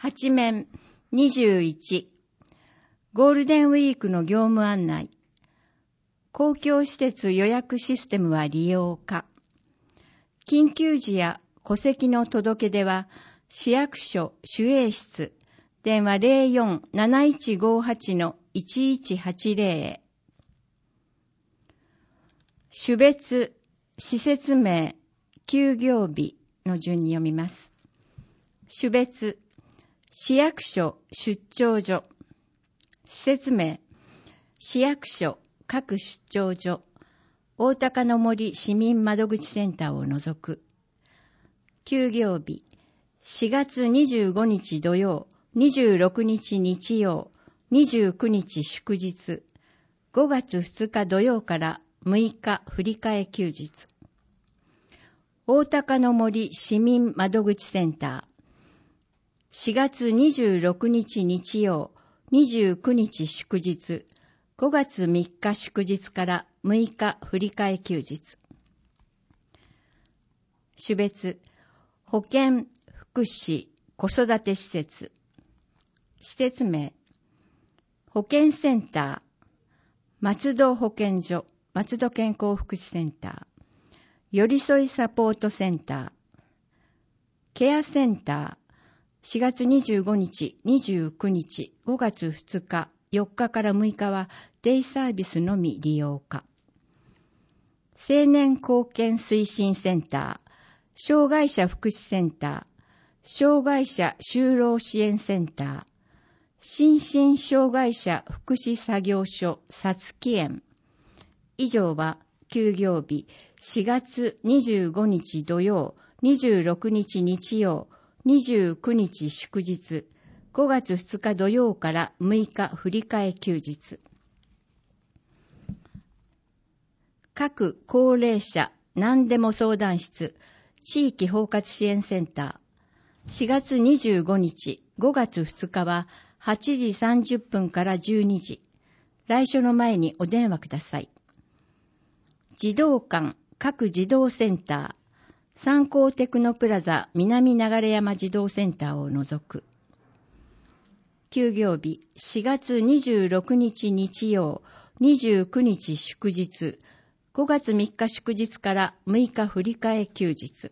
8面21ゴールデンウィークの業務案内。公共施設予約システムは利用可。緊急時や戸籍の届け出は市役所守衛室電話 04-7158-1180 へ。種別、施設名、休業日の順に読みます。種別、市役所出張所。施設名、市役所各出張所、大高の森市民窓口センターを除く。休業日、4月25日土曜、26日日曜、29日祝日、5月2日土曜から6日振り替え休日。大高の森市民窓口センター、4月26日日曜、29日祝日、5月3日祝日から6日振り替え休日。種別、保健、福祉、子育て施設。施設名、保健センター、松戸保健所、松戸健康福祉センター、寄り添いサポートセンター、ケアセンター、4月25日、29日、5月2日、4日から6日はデイサービスのみ利用可。青年貢献推進センター、障害者福祉センター、障害者就労支援センター、心身障害者福祉作業所さつき園。以上は休業日4月25日土曜、26日日曜、29日祝日、5月2日土曜から6日振り替え休日。各高齢者何でも相談室、地域包括支援センター、4月25日、5月2日は8時30分から12時。来所の前にお電話ください。児童館各児童センター、三幸テクノプラザ南流山児童センターを除く。休業日4月26日日曜、29日祝日、5月3日祝日から6日振り替え休日。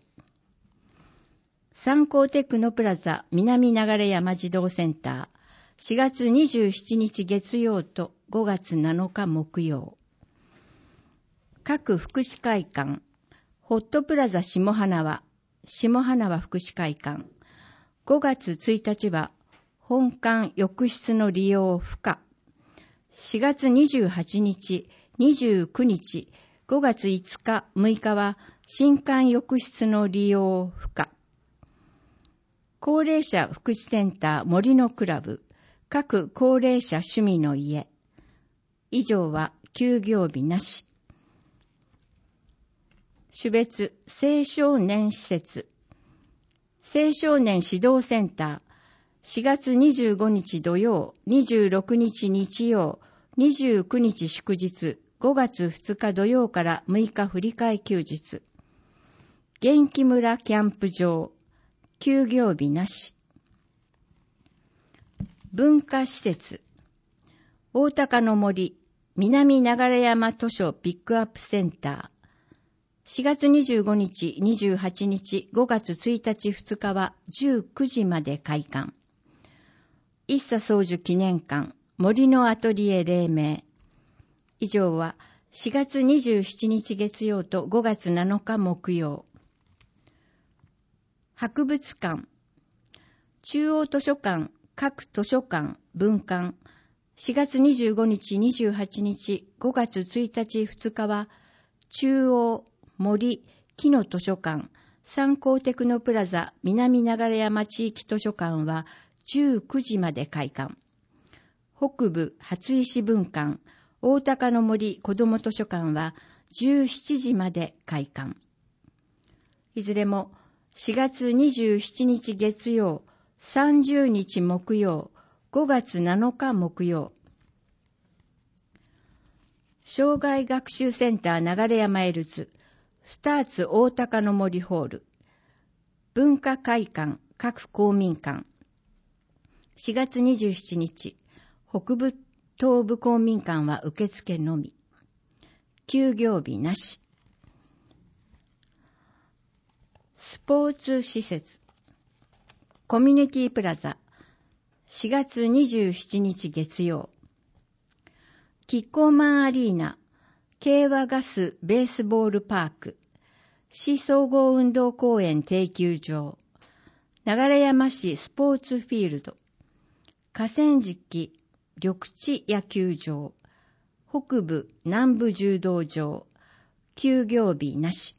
三幸テクノプラザ南流山児童センター、4月27日月曜と5月7日木曜。各福祉会館、ホットプラザ下花輪福祉会館、5月1日は本館浴室の利用不可。4月28日、29日、5月5日、6日は新館浴室の利用不可。高齢者福祉センター森のクラブ、各高齢者趣味の家。以上は休業日なし。種別、青少年施設。青少年指導センター、4月25日土曜、26日日曜、29日祝日、5月2日土曜から6日振り替え休日。元気村キャンプ場、休業日なし。文化施設、大高の森南流山図書ピックアップセンター、4月25日、28日、5月1日、2日は19時まで開館。一茶宗樹記念館、森のアトリエ黎明。以上は4月27日月曜と5月7日木曜。博物館、中央図書館、各図書館、分館。4月25日、28日、5月1日、2日は中央、森、木の図書館、三幸テクノプラザ南流山地域図書館は19時まで開館。北部初石分館、大高の森子ども図書館は17時まで開館。いずれも4月27日月曜、30日木曜、5月7日木曜。障害学習センター流山エルズ、スターツ大高の森ホール、文化会館各公民館。 4月27日、北部東部公民館は受付のみ。休業日なし。スポーツ施設。コミュニティプラザ。4月27日月曜。キッコーマンアリーナ。京和ガスベースボールパーク。市総合運動公園定休場。流山市スポーツフィールド。河川敷緑地野球場。北部南部柔道場。休業日なし。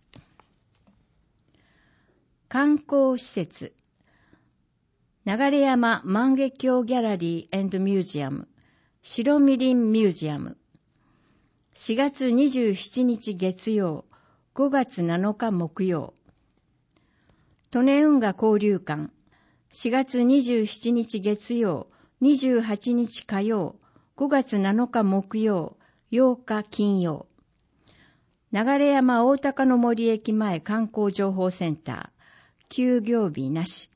観光施設。流山万華鏡ギャラリー&ミュージアム。白みりんミュージアム。4月27日月曜、5月7日木曜。利根運河交流館。4月27日月曜、28日火曜、5月7日木曜、8日金曜。流山大高の森駅前観光情報センター。休業日なし。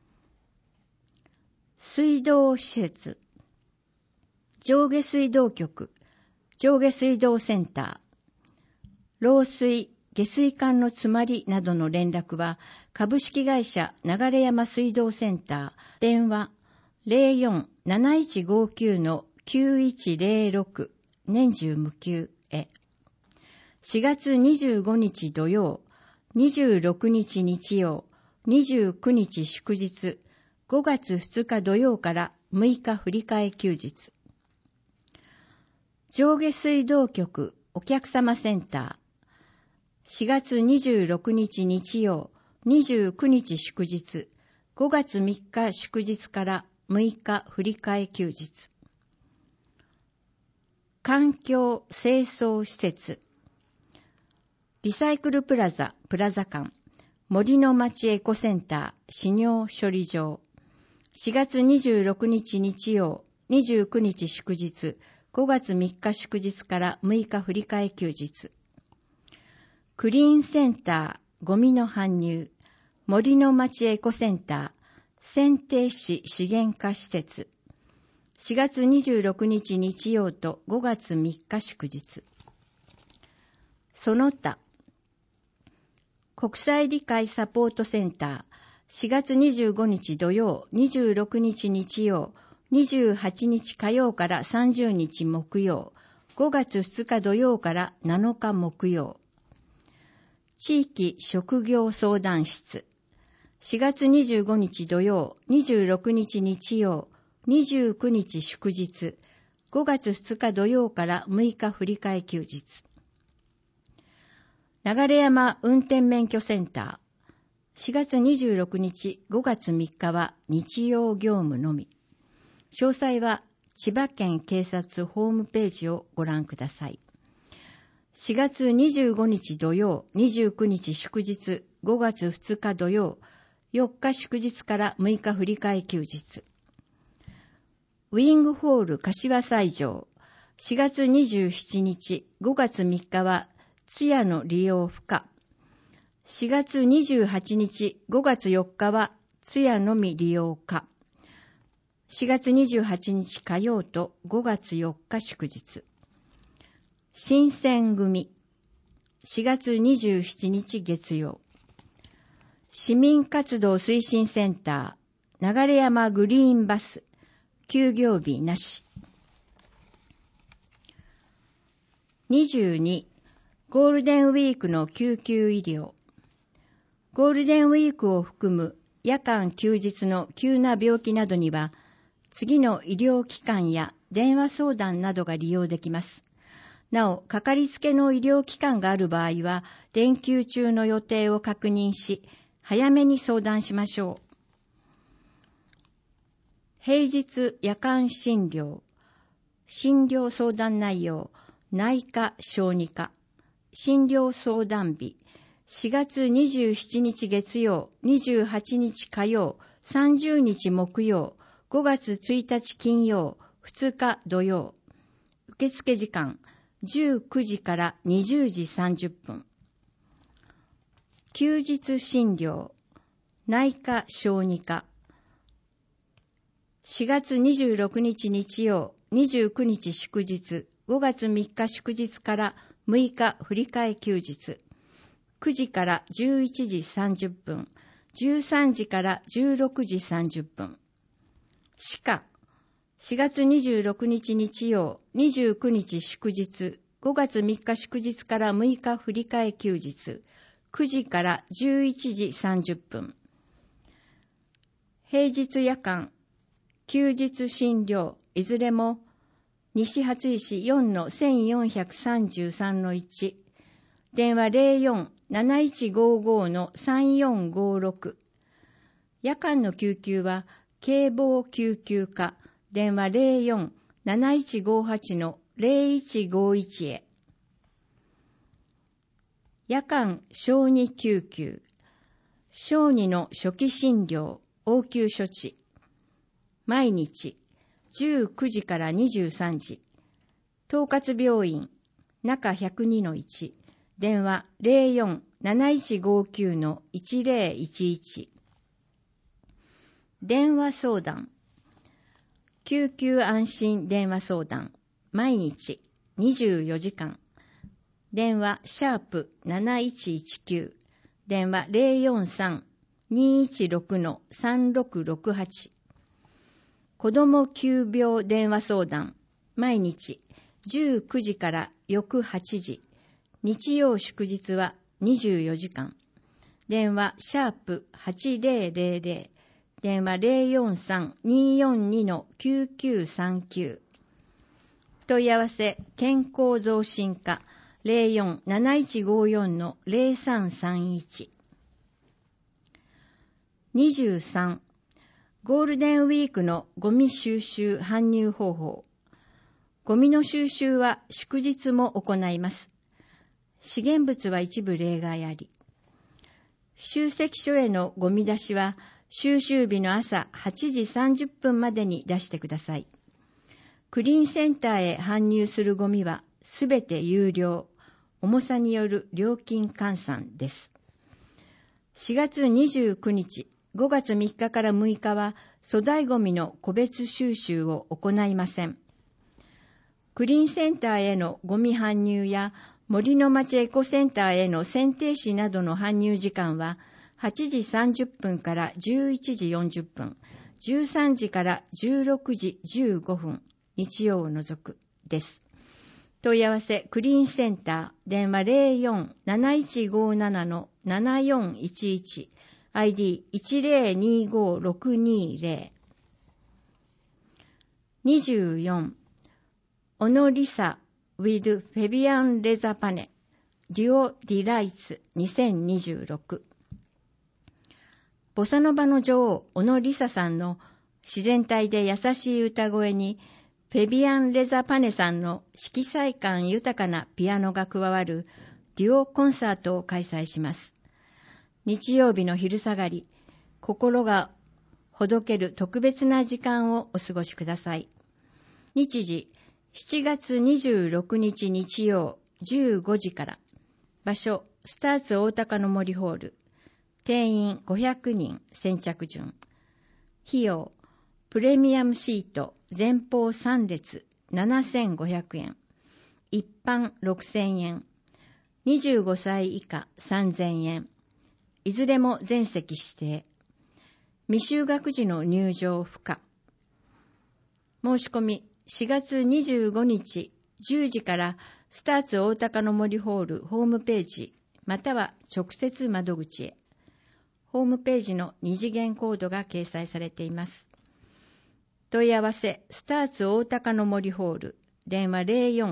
水道施設。上下水道局。上下水道センター。漏水、下水管の詰まりなどの連絡は、株式会社流山水道センター、電話 04-7159-9106 年中無休へ。4月25日土曜、26日日曜、29日祝日、5月2日土曜から6日振り替え休日。上下水道局お客様センター。4月26日日曜、29日祝日、5月3日祝日から6日振り替え休日。環境清掃施設。リサイクルプラザ、プラザ館、森の町エコセンター、飼料処理場。4月26日日曜、29日祝日、5月3日祝日から6日振り替え休日。クリーンセンター、ゴミの搬入、森の町エコセンター、選定市資源化施設。4月26日日曜と5月3日祝日。その他、国際理解サポートセンター、4月25日土曜、26日日曜、28日火曜から30日木曜、5月2日土曜から7日木曜。地域職業相談室。4月25日土曜、26日日曜、29日祝日、5月2日土曜から6日振り替え休日。流山運転免許センター。4月26日、5月3日は日曜業務のみ。詳細は千葉県警察ホームページをご覧ください。4月25日土曜、29日祝日、5月2日土曜、4日祝日から6日振り替え休日。ウィングホール柏西条。4月27日、5月3日は通夜の利用不可。4月28日、5月4日は通夜のみ利用可。4月28日火曜と5月4日祝日。新選組。4月27日月曜。市民活動推進センター、流山グリーンバス、休業日なし。22、ゴールデンウィークの救急医療。ゴールデンウィークを含む夜間休日の急な病気などには、次の医療機関や電話相談などが利用できます。なお、かかりつけの医療機関がある場合は、連休中の予定を確認し、早めに相談しましょう。平日夜間診療、診療相談内容、内科・小児科、診療相談日、4月27日月曜、28日火曜、30日木曜、5月1日金曜、2日土曜。受付時間、19時から20時30分。休日診療、内科・小児科、 4月26日日曜、29日祝日、5月3日祝日から6日振り替え休日、9時から11時30分、13時から16時30分。しか、4月26日日曜、29日祝日、5月3日祝日から6日振り替え休日、9時から11時30分。平日夜間、休日診療、いずれも、西初石 4-1433-1、電話 04-7155-3456。夜間の救急は、警防救急課、電話 04-7158-0151 へ。夜間小児救急、小児の初期診療、応急処置。毎日19時から23時。統括病院、中102-1、電話 04-7159-1011。電話相談。救急安心電話相談。毎日24時間。電話#7119。電話 043-216-3668。子ども急病電話相談。毎日19時から翌8時。日曜祝日は24時間。電話#8000。電話 043-242-9939。問い合わせ健康増進課 04-7154-0331。23. ゴールデンウィークのゴミ収集搬入方法。ゴミの収集は祝日も行います。資源物は一部例外あり。集積所へのゴミ出しは収集日の朝8時30分までに出してください。クリーンセンターへ搬入するゴミはすべて有料、重さによる料金換算です。4月29日、5月3日から6日は粗大ゴミの個別収集を行いません。クリーンセンターへのゴミ搬入や森の町エコセンターへの選定士などの搬入時間は8時30分から11時40分、13時から16時15分、日曜を除くです。問い合わせクリーンセンター、電話 04-7157-7411、ID 1025620。24. オノリサ with フェビアンレザパネデュオディライツ2026。ボサノバの女王オノリサさんの自然体で優しい歌声にフェビアン・レザパネさんの色彩感豊かなピアノが加わるデュオコンサートを開催します。日曜日の昼下がり、心がほどける特別な時間をお過ごしください。日時、7月26日日曜15時から。場所、スターツ大高の森ホール。定員500人先着順。費用、プレミアムシート前方3列7500円。一般6000円。25歳以下3000円。いずれも全席指定。未就学時の入場不可。申し込み4月25日10時からスターツ大高の森ホールホームページまたは直接窓口へ。ホームページの二次元コードが掲載されています。問い合わせスターツ大高の森ホール電話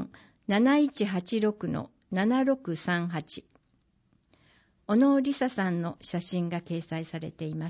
04-7186-7638。小野梨沙さんの写真が掲載されています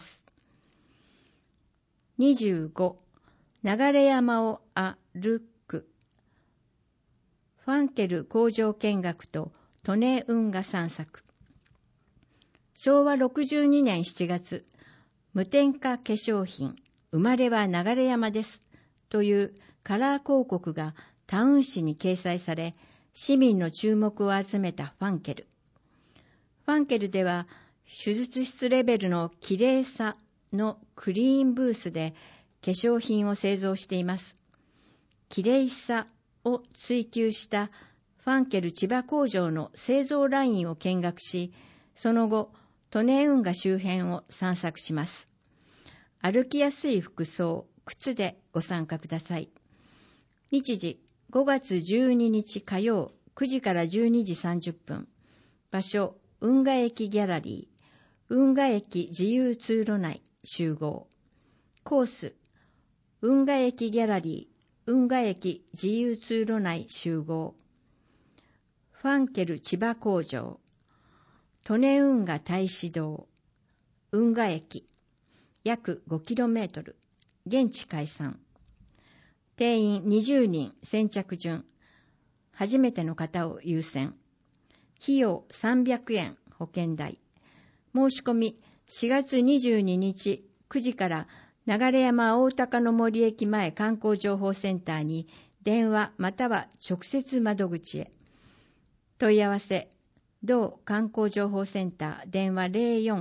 。25. 流山を歩く。ファンケル工場見学と利根運河散策。昭和62年7月、無添加化粧品、生まれは流山です、というカラー広告がタウン誌に掲載され、市民の注目を集めたファンケル。ファンケルでは、手術室レベルの綺麗さのクリーンブースで、化粧品を製造しています。きれいさを追求したファンケル千葉工場の製造ラインを見学し、その後、利根運河周辺を散策します。歩きやすい服装、靴でご参加ください。日時、5月12日火曜9時から12時30分。場所、運河駅ギャラリー。運河駅自由通路内集合。コース、運河駅ギャラリー。運河駅自由通路内集合。ファンケル千葉工場。利根運河大使堂。運河駅。約 5km。現地解散。定員20人先着順。初めての方を優先。費用300円保険代。申し込み4月22日9時から流山大高の森駅前観光情報センターに電話または直接窓口へ。問い合わせ、同観光情報センター電話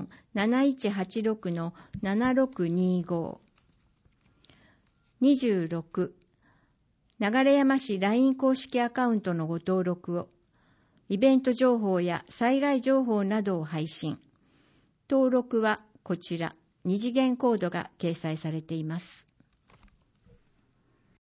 04-7186-7625。26、流山市 LINE 公式アカウントのご登録を。イベント情報や災害情報などを配信。登録はこちら、二次元コードが掲載されています。